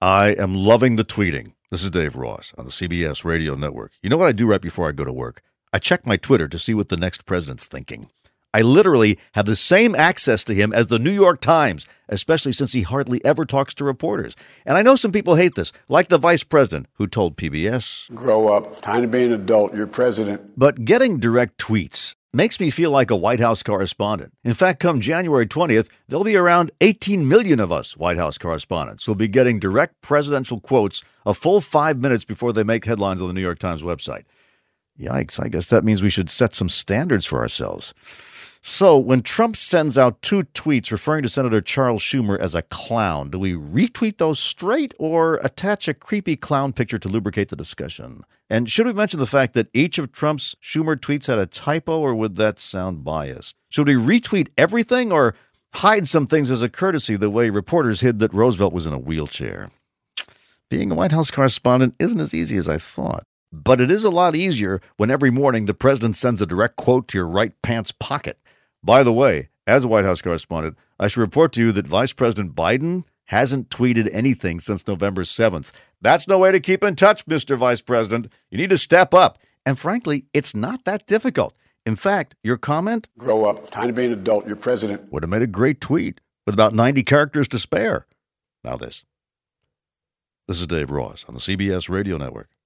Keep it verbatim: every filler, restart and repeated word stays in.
I am loving the tweeting. This is Dave Ross on the C B S Radio Network. You know what I do right before I go to work? I check my Twitter to see what the next president's thinking. I literally have the same access to him as the New York Times, especially since he hardly ever talks to reporters. And I know some people hate this, like the vice president who told P B S, "Grow up. Time to be an adult. You're president." But getting direct tweets makes me feel like a White House correspondent. In fact, come January twentieth, there'll be around eighteen million of us White House correspondents who'll be getting direct presidential quotes a full five minutes before they make headlines on the New York Times website. Yikes, I guess that means we should set some standards for ourselves. So, when Trump sends out two tweets referring to Senator Charles Schumer as a clown, do we retweet those straight or attach a creepy clown picture to lubricate the discussion? And should we mention the fact that each of Trump's Schumer tweets had a typo, or would that sound biased? Should we retweet everything or hide some things as a courtesy the way reporters hid that Roosevelt was in a wheelchair? Being a White House correspondent isn't as easy as I thought. But it is a lot easier when every morning the president sends a direct quote to your right pants pocket. By the way, as a White House correspondent, I should report to you that Vice President Biden hasn't tweeted anything since November seventh. That's no way to keep in touch, Mister Vice President. You need to step up. And frankly, it's not that difficult. In fact, your comment, "Grow up. Time to be an adult. You're president," would have made a great tweet with about ninety characters to spare. Now this. This is Dave Ross on the C B S Radio Network.